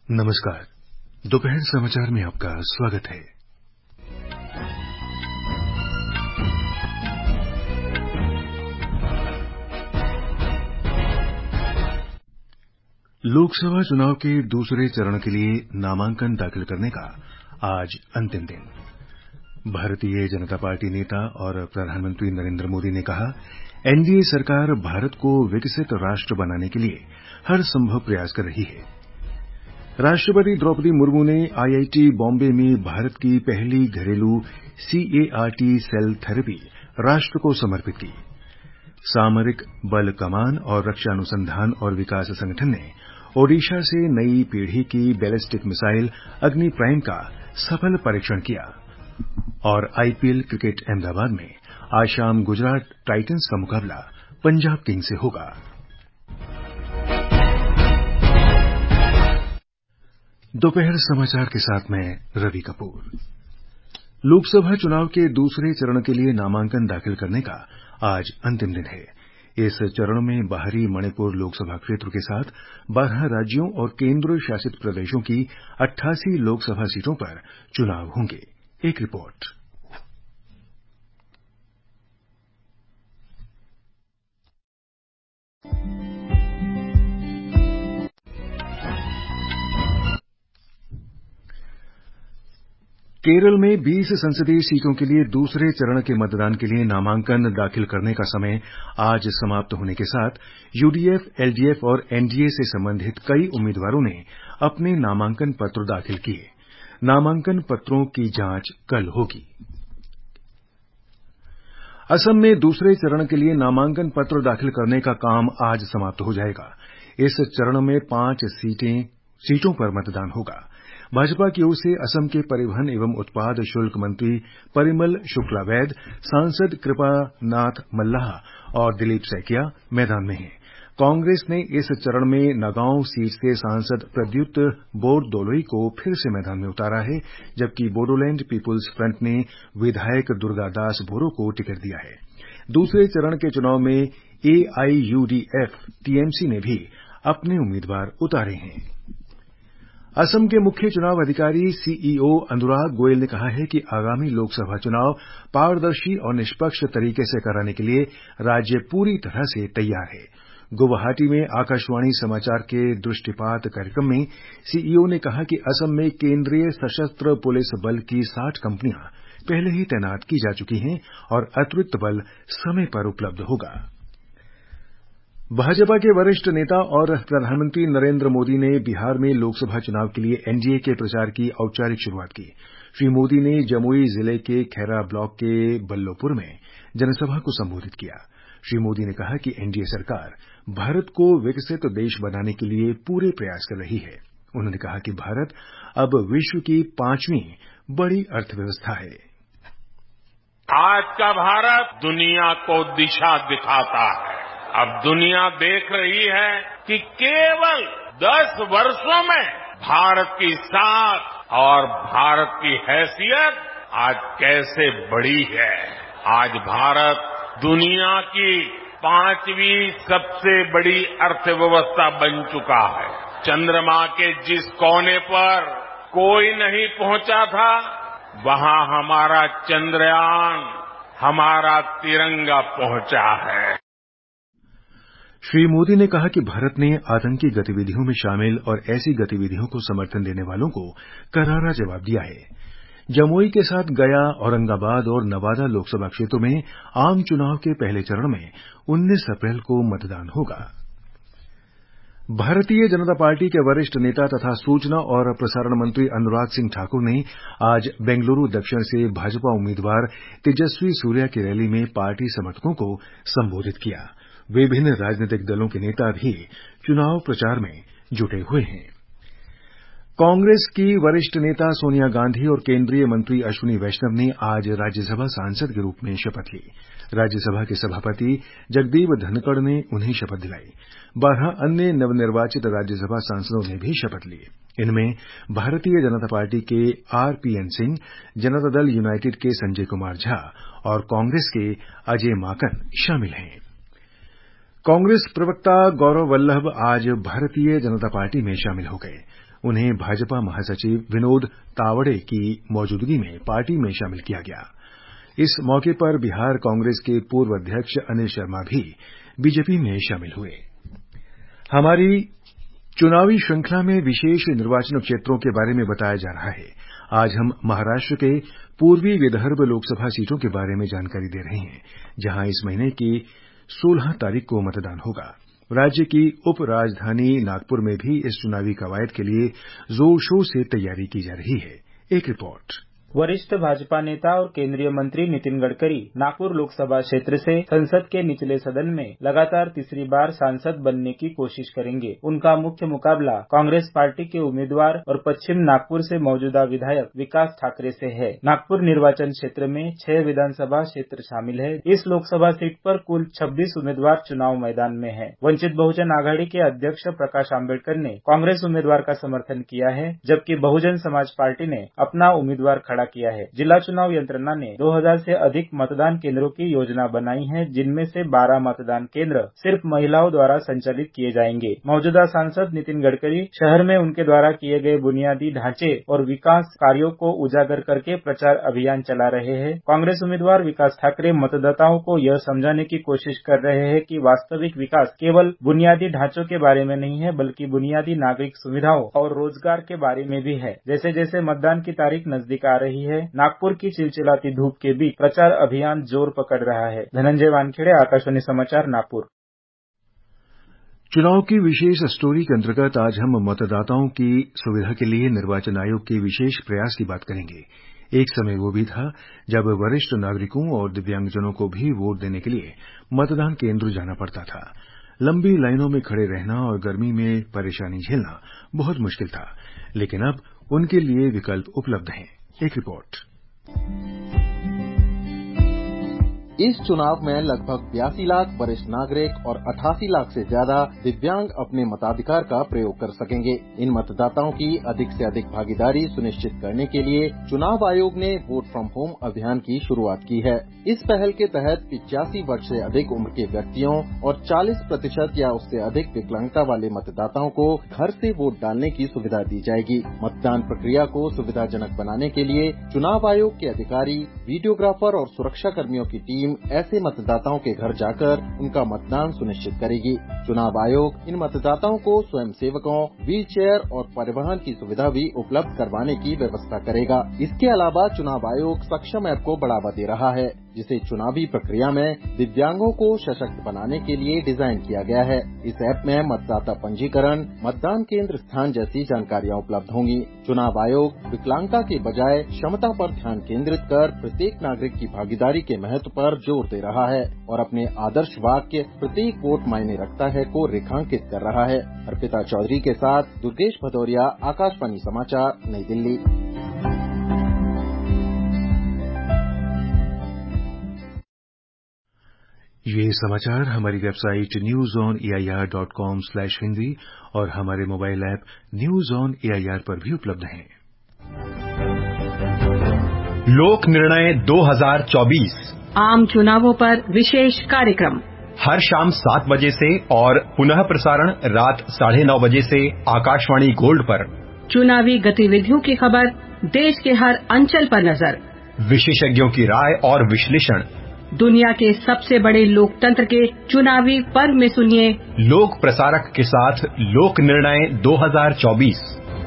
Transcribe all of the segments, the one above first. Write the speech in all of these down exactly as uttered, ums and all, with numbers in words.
नमस्कार। दोपहर समाचार में आपका स्वागत है। लोकसभा चुनाव के दूसरे चरण के लिए नामांकन दाखिल करने का आज अंतिम दिन। भारतीय जनता पार्टी नेता और प्रधानमंत्री नरेंद्र मोदी ने कहा, एनडीए सरकार भारत को विकसित राष्ट्र बनाने के लिए हर संभव प्रयास कर रही है। राष्ट्रपति द्रौपदी मुर्मू ने आईआईटी बॉम्बे में भारत की पहली घरेलू सीएआरटी सेल थेरेपी राष्ट्र को समर्पित की। सामरिक बल कमान और रक्षा अनुसंधान और विकास संगठन ने ओडिशा से नई पीढ़ी की बैलिस्टिक मिसाइल अग्नि प्राइम का सफल परीक्षण किया। और आईपीएल क्रिकेट अहमदाबाद में आज शाम गुजरात टाइटंस का मुकाबला पंजाब किंग्स से होगा। दोपहर समाचार के साथ मैं रवि कपूर। लोकसभा चुनाव के दूसरे चरण के लिए नामांकन दाखिल करने का आज अंतिम दिन है। इस चरण में बाहरी मणिपुर लोकसभा क्षेत्र के साथ बारह राज्यों और केंद्र शासित प्रदेशों की अट्ठासी लोकसभा सीटों पर चुनाव होंगे। एक रिपोर्ट। केरल में बीस संसदीय सीटों के लिए दूसरे चरण के मतदान के लिए नामांकन दाखिल करने का समय आज समाप्त होने के साथ यूडीएफ, एलडीएफ और एनडीए से संबंधित कई उम्मीदवारों ने अपने नामांकन पत्र दाखिल किए। नामांकन पत्रों की जांच कल होगी। असम में दूसरे चरण के लिए नामांकन पत्र दाखिल करने का काम आज समाप्त हो जाएगा। इस चरण में पांच सीटों पर मतदान होगा। भाजपा की ओर से असम के परिवहन एवं उत्पाद शुल्क मंत्री परिमल शुक्लावैद, सांसद कृपानाथ मल्लाह और दिलीप सैकिया मैदान में हैं। कांग्रेस ने इस चरण में नगांव सीट से सांसद प्रद्युत बोरदोलोई को फिर से मैदान में उतारा है, जबकि बोडोलैंड पीपुल्स फ्रंट ने विधायक दुर्गादास बोरो को टिकट दिया है। दूसरे चरण के चुनाव में एआईयूडीएफ, टीएमसी ने भी अपने उम्मीदवार उतारे हैं। असम के मुख्य चुनाव अधिकारी सीईओ अनुराग गोयल ने कहा है कि आगामी लोकसभा चुनाव पारदर्शी और निष्पक्ष तरीके से कराने के लिए राज्य पूरी तरह से तैयार है। गुवाहाटी में आकाशवाणी समाचार के दृष्टिपात कार्यक्रम में सीईओ ने कहा कि असम में केंद्रीय सशस्त्र पुलिस बल की साठ कंपनियां पहले ही तैनात की जा चुकी हैं और अतिरिक्त बल समय पर उपलब्ध होगा। भाजपा के वरिष्ठ नेता और प्रधानमंत्री नरेंद्र मोदी ने बिहार में लोकसभा चुनाव के लिए एनडीए के प्रचार की औपचारिक शुरुआत की। श्री मोदी ने जमुई जिले के खैरा ब्लॉक के बल्लोपुर में जनसभा को संबोधित किया। श्री मोदी ने कहा कि एनडीए सरकार भारत को विकसित देश बनाने के लिए पूरे प्रयास कर रही है। उन्होंने कहा कि भारत अब विश्व की पांचवीं बड़ी अर्थव्यवस्था है। आज का भारत दुनिया को दिशा दिखाता है। अब दुनिया देख रही है कि केवल दस वर्षों में भारत की साख और भारत की हैसियत आज कैसे बढ़ी है। आज भारत दुनिया की पांचवीं सबसे बड़ी अर्थव्यवस्था बन चुका है। चंद्रमा के जिस कोने पर कोई नहीं पहुंचा था, वहां हमारा चंद्रयान, हमारा तिरंगा पहुंचा है। श्री मोदी ने कहा कि भारत ने आतंकी गतिविधियों में शामिल और ऐसी गतिविधियों को समर्थन देने वालों को करारा जवाब दिया है। जमुई के साथ गया, औरंगाबाद और नवादा लोकसभा क्षेत्रों में आम चुनाव के पहले चरण में उन्नीस अप्रैल को मतदान होगा। भारतीय जनता पार्टी के वरिष्ठ नेता तथा सूचना और प्रसारण मंत्री अनुराग सिंह ठाकुर ने आज बेंगलुरु दक्षिण से भाजपा उम्मीदवार तेजस्वी सूर्या की रैली में पार्टी समर्थकों को संबोधित किया। विभिन्न राजनीतिक दलों के नेता भी चुनाव प्रचार में जुटे हुए हैं। कांग्रेस की वरिष्ठ नेता सोनिया गांधी और केंद्रीय मंत्री अश्विनी वैष्णव ने आज राज्यसभा सांसद के रूप में शपथ ली। राज्यसभा के सभापति जगदीप धनखड़ ने उन्हें शपथ दिलाई। बारह अन्य नवनिर्वाचित राज्यसभा सांसदों ने भी शपथ ली। इनमें भारतीय जनता पार्टी के आरपीएन सिंह, जनता दल यूनाइटेड के संजय कुमार झा और कांग्रेस के अजय माकन शामिल हैं। कांग्रेस प्रवक्ता गौरव वल्लभ आज भारतीय जनता पार्टी में शामिल हो गए। उन्हें भाजपा महासचिव विनोद तावड़े की मौजूदगी में पार्टी में शामिल किया गया। इस मौके पर बिहार कांग्रेस के पूर्व अध्यक्ष अनिल शर्मा भी बीजेपी में शामिल हुए। हमारी चुनावी श्रृंखला में विशेष निर्वाचन क्षेत्रों के बारे में बताया जा रहा है। आज हम महाराष्ट्र के पूर्वी विदर्भ लोकसभा सीटों के बारे में जानकारी दे रहे हैं, जहां इस महीने की सोलह तारीख को मतदान होगा। राज्य की उप राजधानी नागपुर में भी इस चुनावी कवायद के लिए जोर शोर से तैयारी की जा रही है। एक रिपोर्ट। वरिष्ठ भाजपा नेता और केंद्रीय मंत्री नितिन गडकरी नागपुर लोकसभा क्षेत्र से संसद के निचले सदन में लगातार तीसरी बार सांसद बनने की कोशिश करेंगे। उनका मुख्य मुकाबला कांग्रेस पार्टी के उम्मीदवार और पश्चिम नागपुर से मौजूदा विधायक विकास ठाकरे से है। नागपुर निर्वाचन क्षेत्र में छह विधानसभा क्षेत्र शामिल है। इस लोकसभा सीट पर कुल छब्बीस उम्मीदवार चुनाव मैदान में हैं। वंचित बहुजन आघाड़ी के अध्यक्ष प्रकाश आंबेडकर ने कांग्रेस उम्मीदवार का समर्थन किया है, जबकि बहुजन समाज पार्टी ने अपना उम्मीदवार खड़ा किया है। जिला चुनाव यंत्रणा ने दो हज़ार से अधिक मतदान केंद्रों की योजना बनाई है, जिनमें से बारह मतदान केंद्र सिर्फ महिलाओं द्वारा संचालित किए जाएंगे। मौजूदा सांसद नितिन गडकरी शहर में उनके द्वारा किए गए बुनियादी ढांचे और विकास कार्यों को उजागर करके प्रचार अभियान चला रहे हैं। कांग्रेस उम्मीदवार विकास ठाकरे मतदाताओं को यह समझाने की कोशिश कर रहे हैं कि वास्तविक विकास केवल बुनियादी ढांचों के बारे में नहीं है, बल्कि बुनियादी नागरिक सुविधाओं और रोजगार के बारे में भी है। जैसे जैसे मतदान की तारीख नजदीक आ रही है, नागपुर की चिलचिलाती धूप के बीच प्रचार अभियान जोर पकड़ रहा है। धनंजय वानखेड़े, आकाशवाणी समाचार, नागपुर। चुनाव की विशेष स्टोरी के अंतर्गत आज हम मतदाताओं की सुविधा के लिए निर्वाचन आयोग के विशेष प्रयास की बात करेंगे। एक समय वो भी था जब वरिष्ठ नागरिकों और दिव्यांगजनों को भी वोट देने के लिए मतदान केंद्र जाना पड़ता था। लंबी लाइनों में खड़े रहना और गर्मी में परेशानी झेलना बहुत मुश्किल था, लेकिन अब उनके लिए विकल्प उपलब्ध हैं। एक रिपोर्ट। इस चुनाव में लगभग बयासी लाख वरिष्ठ नागरिक और अठासी लाख से ज्यादा दिव्यांग अपने मताधिकार का प्रयोग कर सकेंगे। इन मतदाताओं की अधिक से अधिक भागीदारी सुनिश्चित करने के लिए चुनाव आयोग ने वोट फ्रॉम होम अभियान की शुरुआत की है। इस पहल के तहत पिचासी वर्ष से अधिक उम्र के व्यक्तियों और चालीस प्रतिशत या उससे अधिक विकलांगता वाले मतदाताओं को घर से वोट डालने की सुविधा दी जाएगी। मतदान प्रक्रिया को सुविधाजनक बनाने के लिए चुनाव आयोग के अधिकारी, वीडियोग्राफर और सुरक्षा कर्मियों की टीम ऐसे मतदाताओं के घर जाकर उनका मतदान सुनिश्चित करेगी। चुनाव आयोग इन मतदाताओं को स्वयं सेवकों, व्हील चेयर और परिवहन की सुविधा भी उपलब्ध करवाने की व्यवस्था करेगा। इसके अलावा चुनाव आयोग सक्षम ऐप को बढ़ावा दे रहा है, जिसे चुनावी प्रक्रिया में दिव्यांगों को सशक्त बनाने के लिए डिजाइन किया गया है। इस ऐप में मतदाता पंजीकरण, मतदान केंद्र स्थान जैसी जानकारियां उपलब्ध होंगी। चुनाव आयोग विकलांगता के बजाय क्षमता पर ध्यान केंद्रित कर प्रत्येक नागरिक की भागीदारी के महत्व पर जोर दे रहा है और अपने आदर्श वाक्य प्रत्येक वोट मायने रखता है को रेखांकित कर रहा है। अर्पिता चौधरी के साथ दुर्गेश भदौरिया, आकाशवाणी समाचार, नई दिल्ली। ये समाचार हमारी website news on A I R dot com slash Hindi और हमारे mobile app news on A I R पर भी उपलब्ध हैं। लोक निर्णय दो हज़ार चौबीस आम चुनावों पर विशेष कार्यक्रम हर शाम सात बजे से और पुनः प्रसारण रात साढ़े नौ बजे से आकाशवाणी गोल्ड पर। चुनावी गतिविधियों की खबर, देश के हर अंचल पर नजर, विशेषज्ञों की राय और विश्लेषण। दुनिया के सबसे बड़े लोकतंत्र के चुनावी पर्व में सुनिए लोक प्रसारक के साथ लोक निर्णय दो हज़ार चौबीस।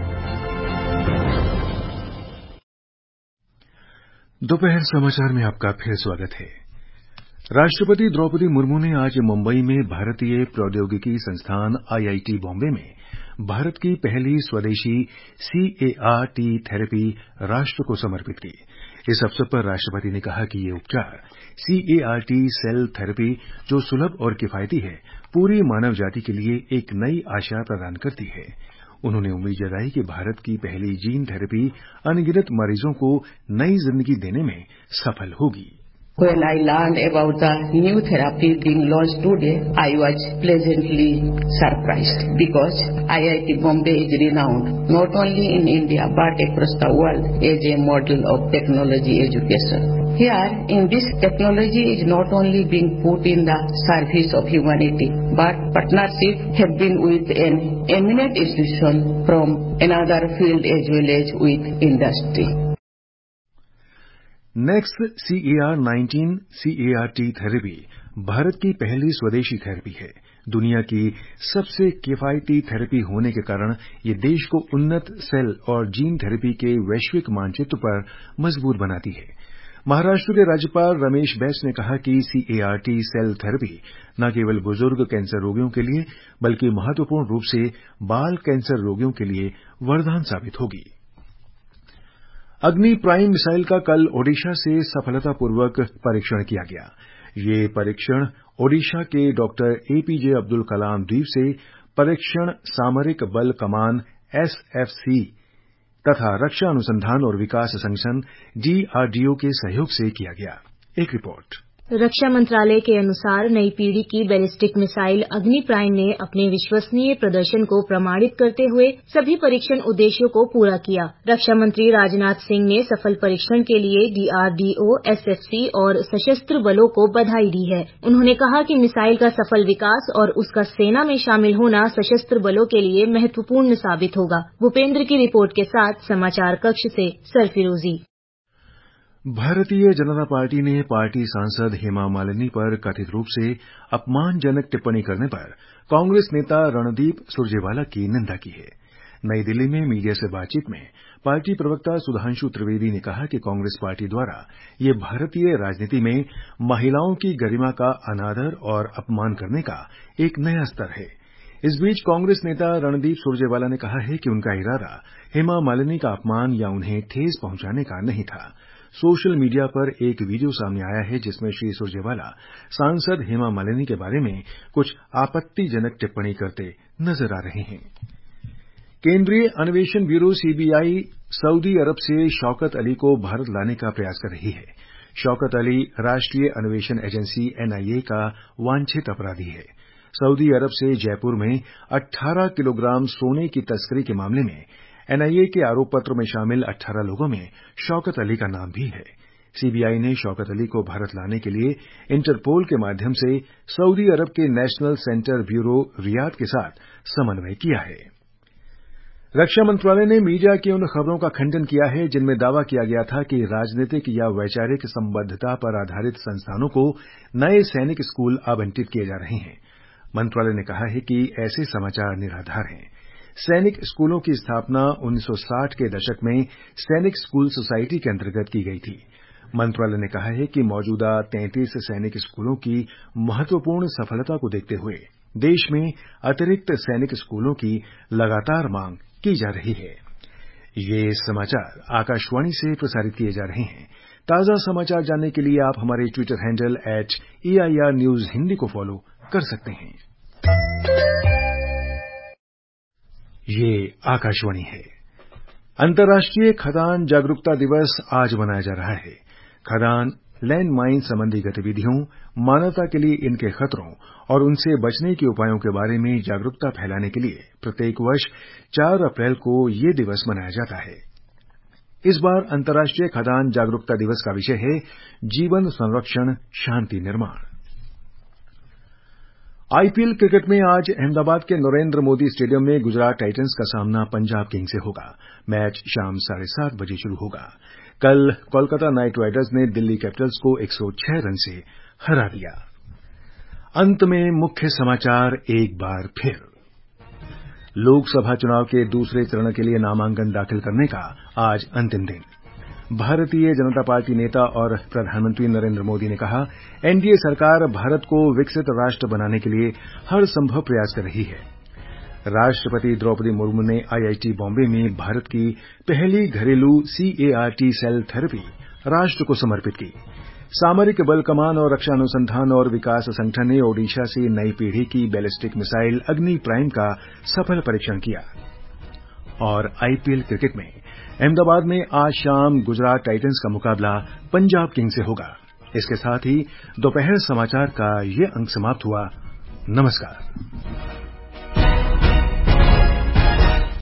दोपहर समाचार में आपका फिर स्वागत है। राष्ट्रपति द्रौपदी मुर्मू ने आज मुंबई में भारतीय प्रौद्योगिकी संस्थान आई आई टी बॉम्बे में भारत की पहली स्वदेशी C A R T therapy राष्ट्र को समर्पित की। इस अवसर पर राष्ट्रपति ने कहा कि ये उपचार C A R T cell therapy, जो सुलभ और किफायती है, पूरी मानव जाति के लिए एक नई आशा प्रदान करती है। उन्होंने उम्मीद जताई कि भारत की पहली जीन थेरेपी अनगिनत मरीजों को नई जिंदगी देने में सफल होगी। When I learned about the new therapy being launched today, I was pleasantly surprised because I I T Bombay is renowned not only in India but across the world as a model of technology education. Here, in this technology is not only being put in the service of humanity, but partnership have been with an eminent institution from another field as well as with industry. Next C A R nineteen C A R T therapy Bharat की पहली स्वदेशी therapy है। दुनिया की सबसे किफायती therapy होने के कारण ये देश को उन्नत सेल और जीन थेरेपी के वैश्विक मानचित्र पर मजबूत बनाती है। महाराष्ट्र के राज्यपाल रमेश बैस ने कहा कि C A R T cell therapy न केवल बुजुर्ग कैंसर रोगियों के लिए बल्कि महत्वपूर्ण रूप से बाल कैंसर रोगियों के लिए वरदान साबित होगी। अग्नि प्राइम मिसाइल का कल ओडिशा से सफलतापूर्वक परीक्षण किया गया। ये परीक्षण ओडिशा के doctor A P J Abdul Kalam द्वीप से परीक्षण सामरिक बल कमान एस एफ सी तथा रक्षा अनुसंधान और विकास संगठन डी आर डी ओ के सहयोग से किया गया। एक रिपोर्ट। रक्षा मंत्रालय के अनुसार नई पीढ़ी की बैलिस्टिक मिसाइल अग्नि प्राइम ने अपने विश्वसनीय प्रदर्शन को प्रमाणित करते हुए सभी परीक्षण उद्देश्यों को पूरा किया। रक्षा मंत्री राजनाथ सिंह ने सफल परीक्षण के लिए D R D O, S F C और सशस्त्र बलों को बधाई दी है। उन्होंने कहा कि मिसाइल का सफल विकास और उसका सेना में शामिल होना सशस्त्र बलों के लिए महत्वपूर्ण साबित होगा। भूपेंद्र की रिपोर्ट के साथ समाचार कक्ष से सरफिरोजी। भारतीय जनता पार्टी ने पार्टी सांसद हेमा मालिनी पर कथित रूप से अपमानजनक टिप्पणी करने पर कांग्रेस नेता रणदीप सुरजेवाला की निंदा की है। नई दिल्ली में मीडिया से बातचीत में पार्टी प्रवक्ता सुधांशु त्रिवेदी ने कहा कि कांग्रेस पार्टी द्वारा ये भारतीय राजनीति में महिलाओं की गरिमा का अनादर और अपमान करने का एक नया स्तर है। इस बीच कांग्रेस नेता रणदीप सुरजेवाला ने कहा है कि उनका इरादा हेमा मालिनी का अपमान या उन्हें ठेस पहुंचाने का नहीं था। सोशल मीडिया पर एक वीडियो सामने आया है जिसमें श्री सुरजेवाला सांसद हेमा मालिनी के बारे में कुछ आपत्तिजनक टिप्पणी करते नजर आ रहे हैं। केंद्रीय अन्वेषण ब्यूरो सी बी आई सऊदी अरब से शौकत अली को भारत लाने का प्रयास कर रही है। शौकत अली राष्ट्रीय अन्वेषण एजेंसी एन आई ए का वांछित अपराधी है। सऊदी अरब से जयपुर में अठारह किलोग्राम सोने की तस्करी के मामले में एन आई ए के आरोप पत्र में शामिल अठारह लोगों में शौकत अली का नाम भी है। सी बी आई ने शौकत अली को भारत लाने के लिए इंटरपोल के माध्यम से सऊदी अरब के नेशनल सेंटर ब्यूरो रियाद के साथ समन्वय किया है। रक्षा मंत्रालय ने मीडिया की उन खबरों का खंडन किया है जिनमें दावा किया गया था कि राजनीतिक या वैचारिक संबद्धता पर आधारित संस्थानों को नए सैनिक स्कूल आवंटित किए जा रहे हैं। मंत्रालय ने कहा है कि ऐसे समाचार निराधार हैं। सैनिक स्कूलों की स्थापना उन्नीस सौ साठ के दशक में सैनिक स्कूल सोसाइटी के अंतर्गत की गई थी। मंत्रालय ने कहा है कि मौजूदा तैंतीस सैनिक स्कूलों की महत्वपूर्ण सफलता को देखते हुए देश में अतिरिक्त सैनिक स्कूलों की लगातार मांग की जा रही है। ये समाचार आकाशवाणी से प्रसारित किए जा रहे हैं। ताजा समाचार जानने के लिए आप हमारे Twitter handle at A I R news Hindi को फॉलो कर सकते हैं। ये आकाशवाणी है। अंतर्राष्ट्रीय खदान जागरूकता दिवस आज मनाया जा रहा है। खदान, लैंड माइन संबंधी गतिविधियों, मानवता के लिए इनके खतरों और उनसे बचने के उपायों के बारे में जागरूकता फैलाने के लिए प्रत्येक वर्ष चार अप्रैल को ये दिवस मनाया जाता है। इस बार अंतर्राष्ट्रीय खदान जागरूकता दिवस का विषय है जीवन संरक्षण, शांति निर्माण। आई पी एल क्रिकेट में आज अहमदाबाद के नरेंद्र मोदी स्टेडियम में गुजरात टाइटंस का सामना पंजाब किंग्स से होगा। मैच शाम साढ़े सात बजे शुरू होगा। कल कोलकाता नाइट राइडर्स ने दिल्ली कैपिटल्स को एक सौ छह रन से हरा दिया। अंत में मुख्य समाचार एक बार फिर। लोकसभा चुनाव के दूसरे चरण के लिए नामांकन दाखिल करने का आज अंतिम दिन। भारतीय जनता पार्टी नेता और प्रधानमंत्री नरेंद्र मोदी ने कहा, एन डी ए सरकार भारत को विकसित राष्ट्र बनाने के लिए हर संभव प्रयास कर रही है। राष्ट्रपति द्रौपदी मुर्मू ने आई आई टी बॉम्बे में भारत की पहली घरेलू C A R T cell therapy राष्ट्र को समर्पित की। सामरिक बल कमान और रक्षा अनुसंधान और विकास संगठन ने ओडिशा से नई पीढ़ी की बैलिस्टिक मिसाइल अग्नि प्राइम का सफल परीक्षण किया। और आई पी एल क्रिकेट में अहमदाबाद में आज शाम गुजरात टाइटंस का मुकाबला पंजाब किंग्स से होगा। इसके साथ ही दोपहर समाचार का ये अंक समाप्त हुआ। नमस्कार।